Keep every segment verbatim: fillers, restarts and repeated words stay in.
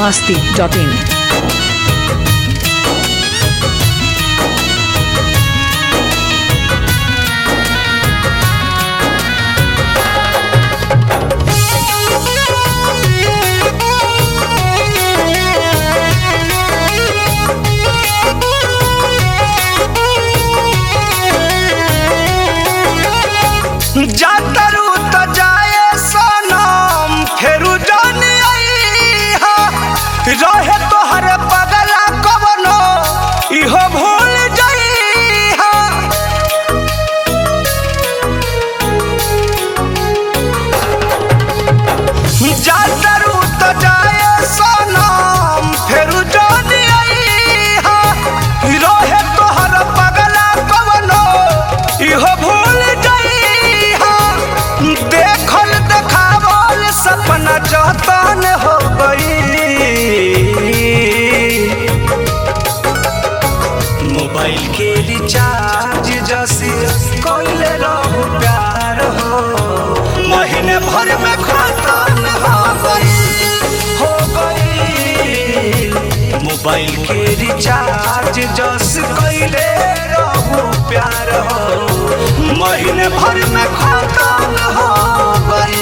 masti dot in. जातरू तो जाए सनम फेरू जान आई हा रहे तोहर पगला कवनो इहो भूल जाई हा जातरू तो जाए सनम फेरू जान आई हा रहे तोहर पगला कवनो इहो भूल जाई देखल देखावल सपना जतन हो गई मोबाइल के रिचार्ज जैसे कोइले रहू प्यार हो महीने भर में खत्म हो गई हो गई मोबाइल के रिचार्ज जैसे कोइले रहू प्यार हो महीने भर में खत्म हो गई।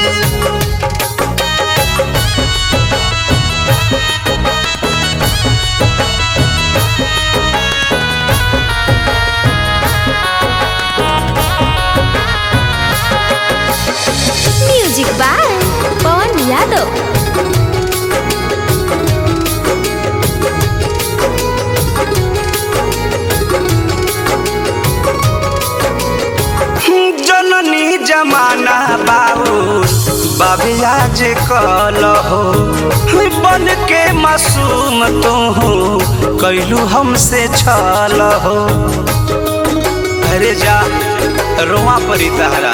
Music by Pawan Yadav. जननी जमाना बाबू बाबी आज कल हो बन के मासूम तू हो कैलू हमसे छल हो अरे जा रोआ परी तहरा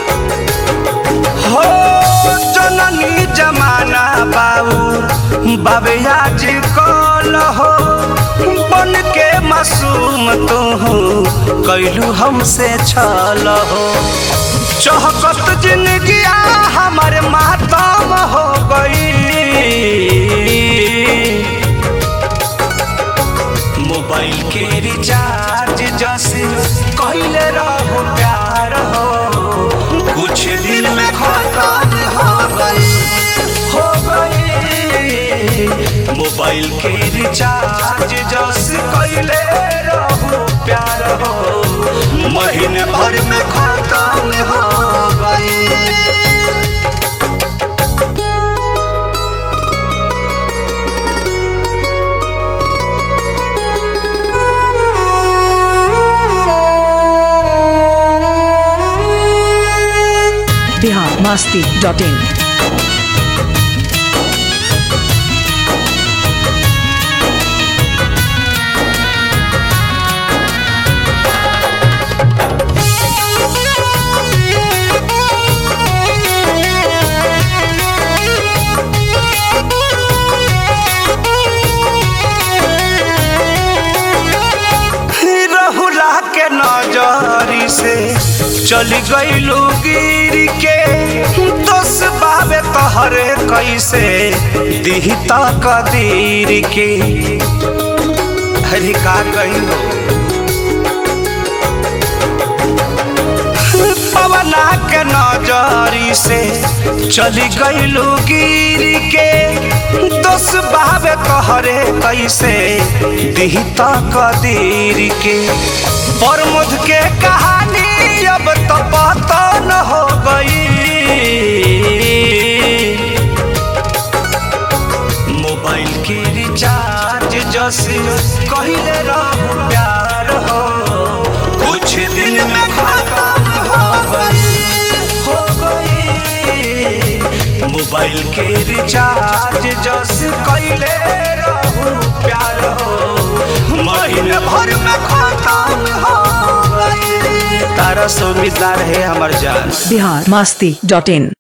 हो जननी जमाना बाबू बाबी आज कल हो बन के मासूम तू हो कैलू हमसे छल हो चहकत जिंदगी हमारे मातम हो गई मोबाइल के रिचार्ज जैसे कहले रहो प्यार हो कुछ दिन में खत्म हो गई हो गई मोबाइल के रिचार्ज जैसे कहले रहो प्यार हो महीने भर में खत्म हो गई। Bihar masti dot in. नजरी से चली गईलू गिर के दोस बाबे तोहरे कैसे दिही तकदीर के हरी का कहिलो पवना के नजरी से चली गईलू गिर के दोस बाबे तोहरे कैसे दिही तकदीर के प्रमोद के कहानी अब तो पता न हो गई मोबाइल के रिचार्ज जैसे कहले रहू प्यार हो कुछ दिन में खत्म हो गई हो गई मोबाइल के रिचार्ज जैसे कहले रहू प्यार हो महीने भर में खत्म हो गई तारा से उम्मीदवार है हमार जान। Bihar masti dot in.